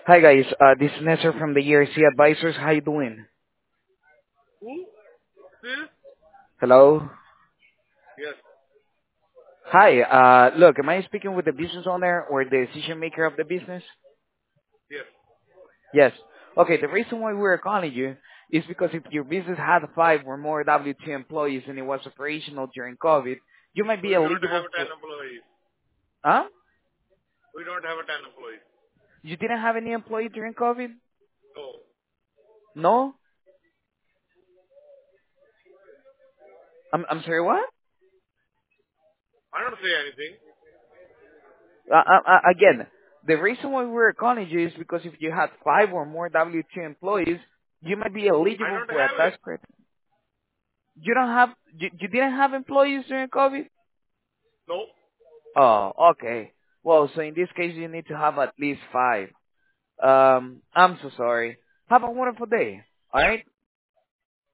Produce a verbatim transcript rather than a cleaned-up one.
Hi guys, uh, this is Nestor from the E R C Advisors. How you doing? Who? This? Hello. Yes, Hi. Uh, look, am I speaking with the business owner or the decision maker of the business? yes. Yes. Okay. The reason why we're calling you is because if your business had five or more W two employees and it was operational during COVID, you might be We don't eligible have ten for. employees. Huh? We don't have ten employees. You didn't have any employee during COVID? No, No. I'm I'm sorry. What? I don't say anything. Uh, uh, uh, again, the reason why we're calling you is because if you had five or more W two employees, you might be I eligible don't for a have tax it. credit. You don't have, you, you didn't have employees during COVID? No. Oh, okay. Well, so in this case, you need to have at least five. Um, I'm so sorry. Have a wonderful day. All right?